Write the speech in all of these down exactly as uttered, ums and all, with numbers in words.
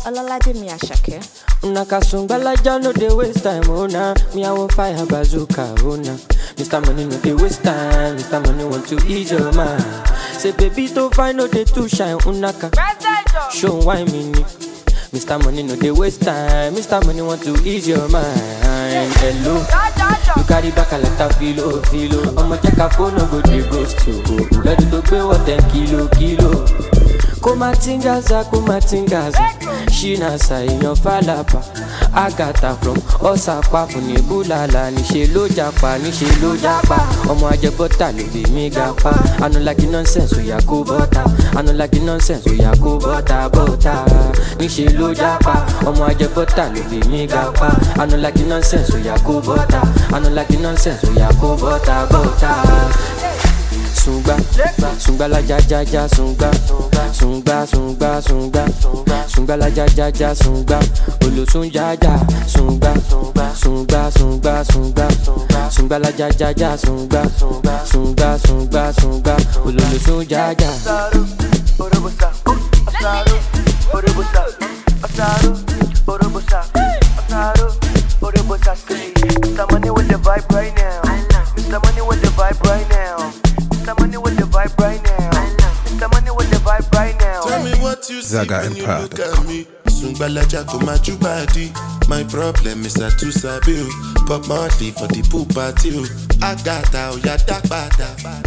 Olalaje mi Ashake. Unaka sungbalaja no dey waste time, oh nah. Me I want fire bazooka, oh nah. Mister Money no dey waste time, Mister Money want to ease your mind. Say baby to find no dey too shine, unaka. Show why me ni. Mister Money no dey waste time, Mister Money want to ease your mind. Hello, you carry back a lot of filo, filo. I'ma check a phone, no go dey ghost you. Ready to pay what ten kilo, kilo. Kumatingaza, kumatingaza. Shina sa iyan falapa. Agata from Osapa funi bulala. Níṣe ló japa, níṣe ló japa. Ọmọ ajẹbọta ló bí mi gapa. I no like the nonsense, oya kó bọ́ta. I no like the nonsense, oya kó bọ́ta, bọ́ta. Níṣe ló japa. Ọmọ ajẹbọta ló bí mi gapa. I no like the nonsense, oya kó bọ́ta. I no like the nonsense, oya kó bọ́ta, bọ́ta. Sungba, sungba la ja ja ja sungba, sungba sungba sungba, sungba la ja ja ja sungba, olosun ja ja sungba, sungba sungba sungba, sungba la ja ja ja sungba, sungba sungba sungba, olosun ja ja. Asaru, orobosa, asaru, orobosa, asaru, orobosa, asaru, orobosa. Mister Money with the vibe right now. Mister Money with the vibe right now. Mister Money with the vibe right now. Mister Money with the vibe right now. Tell me what you see when you look at me. Sungbalaja ko maju body. My problem is that too sabi. Pop monthly for the pool party. Agata oya dakbada.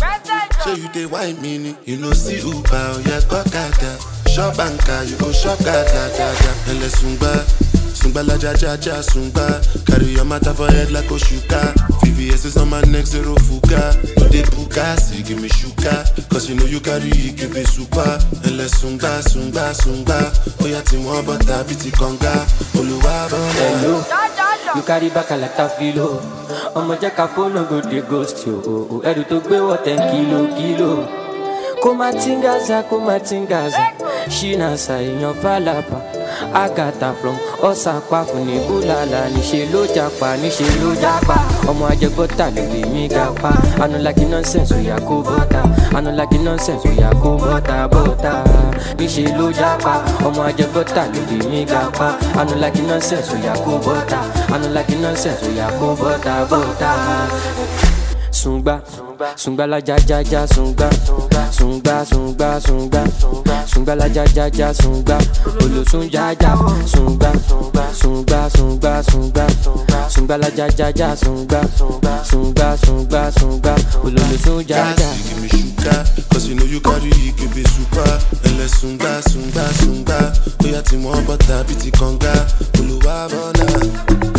So you dey wine me, you know see Uber oya gbokada. Shop banker, you go shop gada gada. Ele sungba. Sungbala ja ja ja sungba. Carry your matter for head like Oshuka. V V S is on my neck, zero fuka. No dey puka, say give me shuka. Cause you know you carry it, give me super. Ele sungba, sungba, sungba. Oya ti won butter, biti konga. Oluwa bona. Hello, you carry back a lot of filo. I'ma check a phone, no go dey ghost you. Ready to pay what ten kilo, kilo. Kumatingaza, kumatingaza. Shina sa iyan falapa. Agata from Osapa funi bulala. Níṣe ló japa, níṣe ló japa. Ọmọ ajẹbọta ló bí mi gapa. I no like the nonsense, oya kó bọ́ta. I no like the nonsense, oya kó bọ́ta, bọ́ta. Níṣe ló japa. Ọmọ ajẹbọta ló bí mi gapa. I no like the nonsense, oya kó bọ́ta. I no like the nonsense, oya kó bọ́ta, bọ́ta. Sungba, sungba la ja ja ja sungba, sungba sungba sungba, sungba la ja ja ja sungba, olosun ja ja sungba, sungba sungba sungba, sungba la ja ja ja sungba, sungba sungba sungba, olosun ja ja. Give me shuka, cause you know you carry it, give me super. Ele sungba sungba sungba, oya ti won butter, biti konga. Oluwa bona.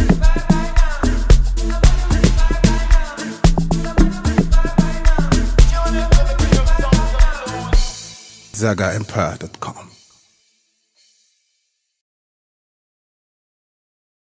Zaga Empire dot com